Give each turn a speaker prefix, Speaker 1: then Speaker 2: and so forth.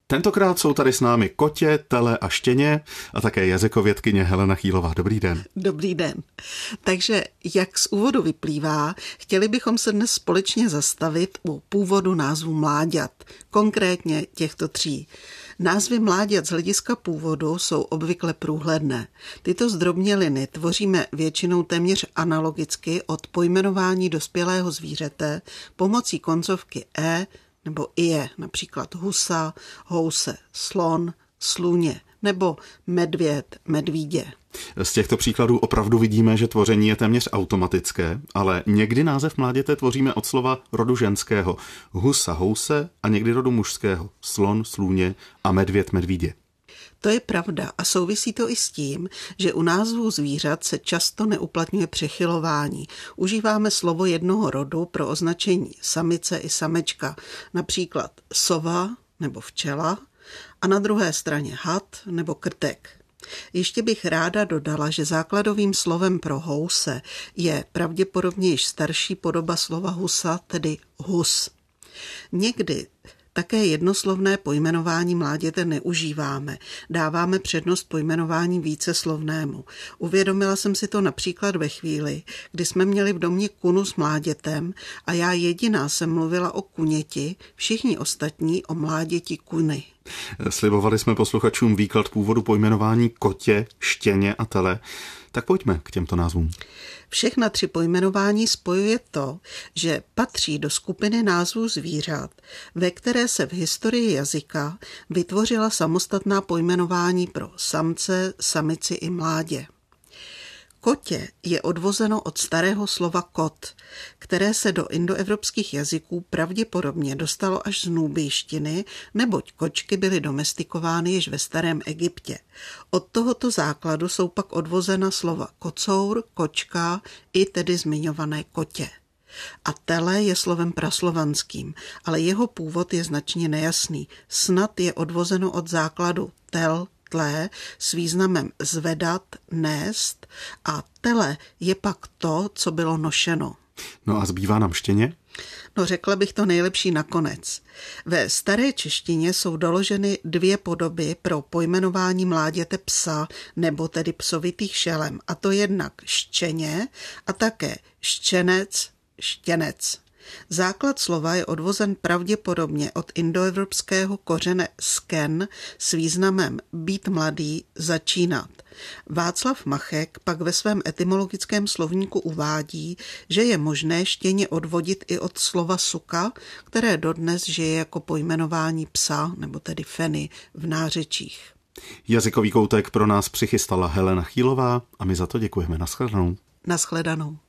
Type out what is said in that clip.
Speaker 1: Tentokrát jsou tady s námi kotě, tele a štěně a také jazykovědkyně Helena Chýlová. Dobrý den.
Speaker 2: Dobrý den. Takže, jak z úvodu vyplývá, chtěli bychom se dnes společně zastavit u původu názvu mláďat, konkrétně těchto tří. Názvy mláďat z hlediska původu jsou obvykle průhledné. Tyto zdrobněliny tvoříme většinou téměř analogicky od pojmenování dospělého zvířete pomocí koncovky e nebo ie, například husa, house, slon, sluně nebo medvěd, medvídě.
Speaker 1: Z těchto příkladů opravdu vidíme, že tvoření je téměř automatické, ale někdy název mláděte tvoříme od slova rodu ženského. Husa, house a někdy rodu mužského. Slon, slůně a medvěd, medvídě.
Speaker 2: To je pravda a souvisí to i s tím, že u názvů zvířat se často neuplatňuje přechylování. Užíváme slovo jednoho rodu pro označení samice i samečka, například sova nebo včela a na druhé straně had nebo krtek. Ještě bych ráda dodala, že základovým slovem pro house je pravděpodobně již starší podoba slova husa, tedy hus. Někdy také jednoslovné pojmenování mláděte neužíváme. Dáváme přednost pojmenování víceslovnému. Uvědomila jsem si to například ve chvíli, kdy jsme měli v domě kunu s mládětem a já jediná jsem mluvila o kuněti, všichni ostatní o mláděti kuny.
Speaker 1: Slibovali jsme posluchačům výklad původu pojmenování kotě, štěně a tele. Tak pojďme k těmto názvům.
Speaker 2: Všechna tři pojmenování spojuje to, že patří do skupiny názvů zvířat, ve které se v historii jazyka vytvořila samostatná pojmenování pro samce, samici i mládě. Kotě je odvozeno od starého slova kot, které se do indoevropských jazyků pravděpodobně dostalo až z núbijštiny, neboť kočky byly domestikovány již ve starém Egyptě. Od tohoto základu jsou pak odvozena slova kocour, kočka i tedy zmiňované kotě. A tele je slovem praslovanským, ale jeho původ je značně nejasný. Snad je odvozeno od základu tel, tle s významem zvedat, nést a tele je pak to, co bylo nošeno.
Speaker 1: No a zbývá nám štěně?
Speaker 2: No řekla bych to nejlepší nakonec. Ve staré češtině jsou doloženy dvě podoby pro pojmenování mláděte psa nebo tedy psovitých šelem, a to jednak štěně a také štěnec, štěnec. Základ slova je odvozen pravděpodobně od indoevropského kořene sken s významem být mladý, začínat. Václav Machek pak ve svém etymologickém slovníku uvádí, že je možné štěně odvodit i od slova suka, které dodnes žije jako pojmenování psa, nebo tedy feny v nářečích.
Speaker 1: Jazykový koutek pro nás přichystala Helena Chýlová a my za to děkujeme. Naschledanou.
Speaker 2: Naschledanou.